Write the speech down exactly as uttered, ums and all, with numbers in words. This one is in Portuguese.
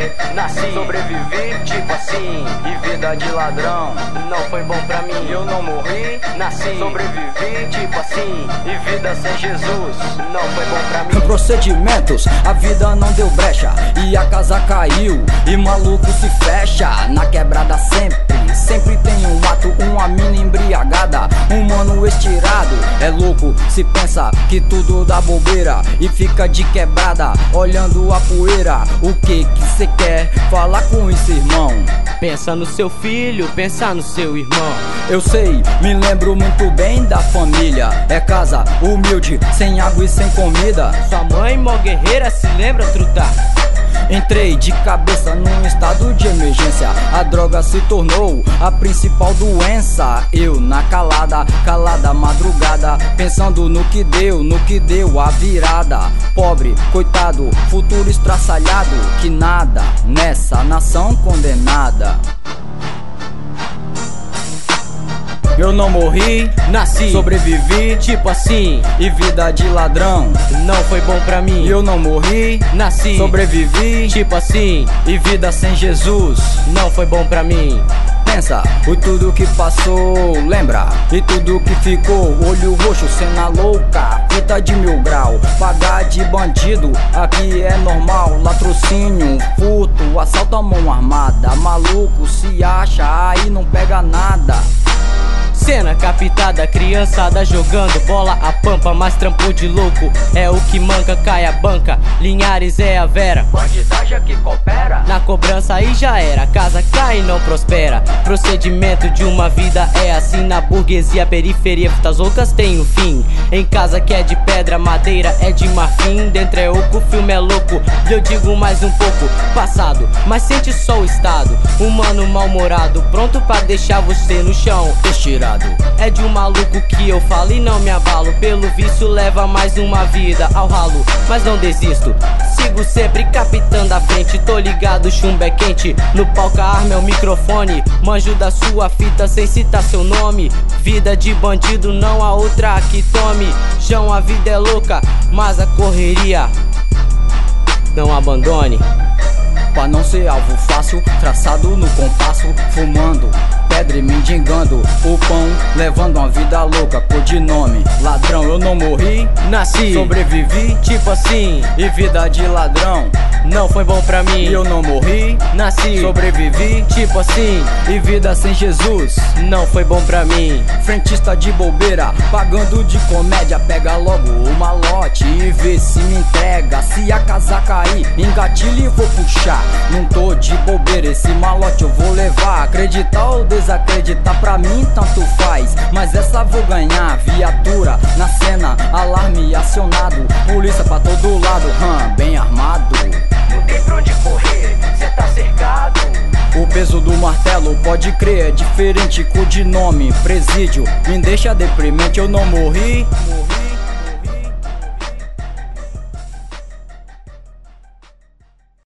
morri, nasci, sobrevivi, tipo assim. E vida de ladrão não foi bom pra mim. Eu não morri, nasci, sobrevivi, tipo assim. E vida sem Jesus não foi bom pra mim. Procedimentos, a vida não deu brecha e a casa caiu e maluco se fecha. Na quebrada sempre, sempre tem um ato, uma mina embriagada, um mano estirado. É louco se pensa que tudo dá bobeira e fica de quebrada olhando a poeira. O que que cê quer falar com esse irmão? Pensa no seu filho, pensa no seu irmão. Eu sei, me lembro muito bem da família. É casa humilde, sem água e sem comida. Sua mãe, mó guerreira, se lembra, truta? Entrei de cabeça num estado de emergência. A droga se tornou a principal doença. Eu na calada, calada madrugada, pensando no que deu, no que deu a virada. Pobre, coitado, futuro estraçalhado, que nada nessa nação condenada. Eu não morri, nasci, sobrevivi, tipo assim. E vida de ladrão não foi bom pra mim. Eu não morri, nasci, sobrevivi, tipo assim. E vida sem Jesus não foi bom pra mim. Pensa, o tudo que passou, lembra? E tudo que ficou, olho roxo, cena louca, fita de mil grau, pagar de bandido, aqui é normal. Latrocínio, furto, assalto à mão armada. Maluco se acha, aí não pega nada. Cena captada, criançada jogando bola a pampa, mas trampo de louco é o que manca, cai a banca. Linhares é a vera, bandidagem que coopera. Na cobrança aí já era, casa cai e não prospera. Procedimento de uma vida é assim. Na burguesia, periferia, fitas loucas tem um fim. Em casa que é de pedra, madeira é de marfim. Dentro é oco, o filme é louco, e eu digo mais um pouco passado, mas sente só o estado. Humano mal-humorado, pronto pra deixar você no chão estirado. É de um maluco que eu falo e não me abalo. Pelo vício leva mais uma vida ao ralo, mas não desisto, sigo sempre capitando a frente. Tô ligado, chumbo é quente, no palco a arma é o microfone. Manjo da sua fita sem citar seu nome. Vida de bandido, não há outra que tome. Chão, a vida é louca, mas a correria não abandone. Pra não ser alvo fácil, traçado no compasso, fumando pedra e mendigando o pão, levando uma vida louca, codinome ladrão. Eu não morri, nasci, sobrevivi, tipo assim. E vida de ladrão não foi bom pra mim. Eu não morri, nasci, sobrevivi, tipo assim. E vida sem Jesus não foi bom pra mim. Frentista de bobeira, pagando de comédia, pega logo o malote e vê se me entrega. Se a casa cair, engatilho e vou puxar. Não tô de bobeira, esse malote eu vou levar. Acreditar ou desacreditar pra mim tanto faz, mas essa vou ganhar. Viatura na cena, alarme acionado, polícia pra todo lado, hum, bem armado. Não tem pra onde correr, cê tá cercado. O peso do martelo, pode crer, é diferente, codinome, presídio, me deixa deprimente. Eu não morri, morri.